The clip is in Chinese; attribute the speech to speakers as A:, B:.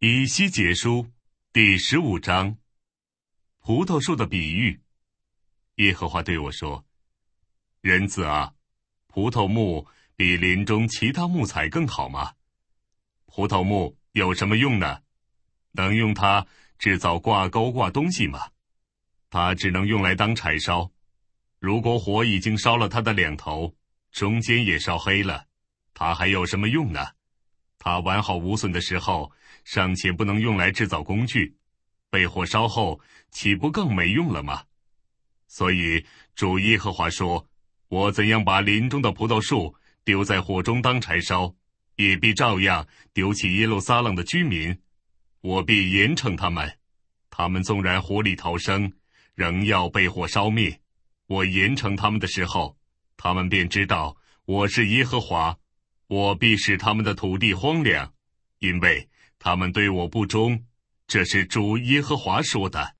A: 以西结书第15章，葡萄树的比喻。耶和华对我说：人子啊，葡萄木比林中其他木材更好吗？葡萄木有什么用呢？能用它制造挂钩挂东西吗？它只能用来当柴烧。如果火已经烧了它的两头，中间也烧黑了，它还有什么用呢？它完好无损的时候，尚且不能用来制造工具，被火烧后，岂不更没用了吗？所以主耶和华说：我怎样把林中的葡萄树丢在火中当柴烧，也必照样丢弃耶路撒冷的居民。我必严惩他们，他们纵然火里逃生，仍要被火烧灭。我严惩他们的时候，他们便知道我是耶和华。我必使他们的土地荒凉，因为他们对我不忠。这是主耶和华说的。